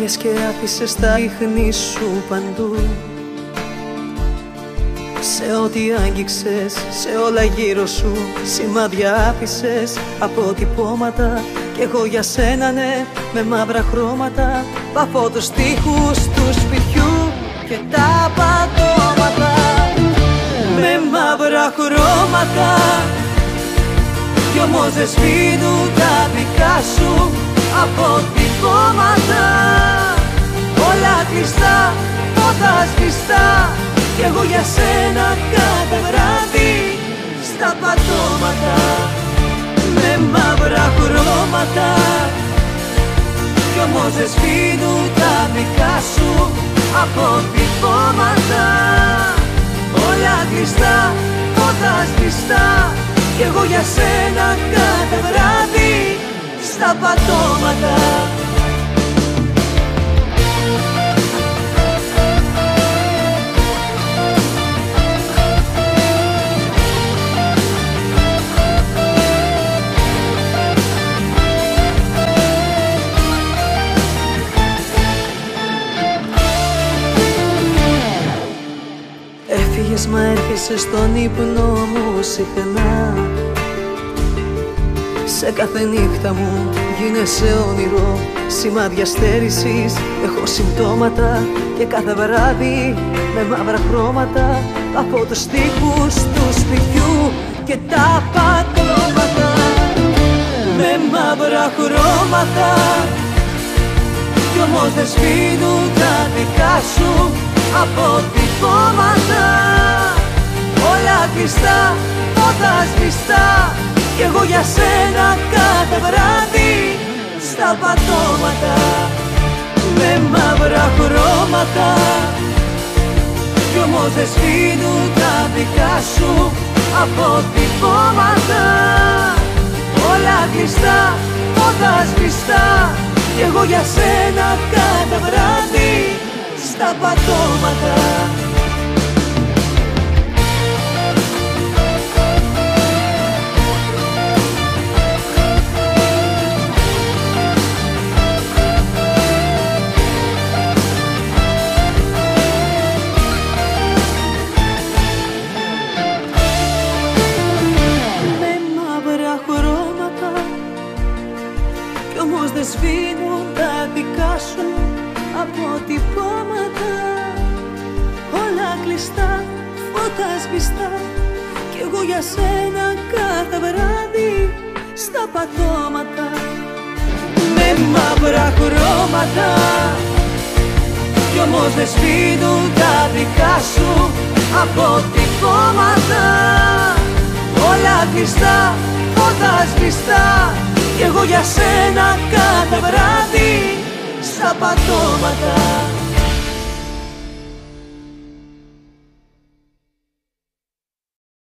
Έφυγες και άφησες τα ίχνη σου παντού, σε ό,τι άγγιξες, σε όλα γύρω σου σημάδια άφησες, αποτυπώματα. Κι εγώ για σένα ναι, με μαύρα χρώματα βαφώ τους τοίχους του σπιτιού και τα πατώματα. Με μαύρα χρώματα, κι όμως δεν σβήνουν τα δικά σου αποτυπώματα. Όλα κλειστά, φώτα σβηστά, κι εγώ για σένα κάθε βράδυ στα πατώματα. Με μαύρα χρώματα, κι όμως δεν σβήνουν τα δικά σου αποτυπώματα. Όλα κλειστά, φώτα σβηστά, κι εγώ για σένα κάθε βράδυ στα πατώματα. Έφυγες μα έρχεσαι στον ύπνο μου συχνά, σε κάθε νύχτα μου γίνεσαι όνειρο, σημάδια στέρησης, έχω συμπτώματα. Και κάθε βράδυ με μαύρα χρώματα από τους τοίχους του σπιτιού και τα πατώματα. Με μαύρα χρώματα, κι όμως δεν σβήνουν τα δικά σου αποτυπώματα. Όλα κλειστά, φώτα σβηστά, κι εγώ για σένα κάθε βράδυ στα πατώματα. Με μαύρα χρώματα, κι όμως δεν σβήνουν τα δικά σου αποτυπώματα. Όλα κλειστά, φώτα σβηστά, κι εγώ για σένα κάθε βράδυ στα πατώματα. Κι όμως δεν σβήνουν τα δικά σου αποτυπώματα. Όλα κλειστά, φώτα σβηστά, κι εγώ για σένα κάθε βράδυ στα πατώματα. Με μαύρα χρώματα, κι όμως δεν σβήνουν τα δικά σου αποτυπώματα. Όλα κλειστά, φώτα σβηστά, κι εγώ για σένα κάθε βράδυ στα πατώματα.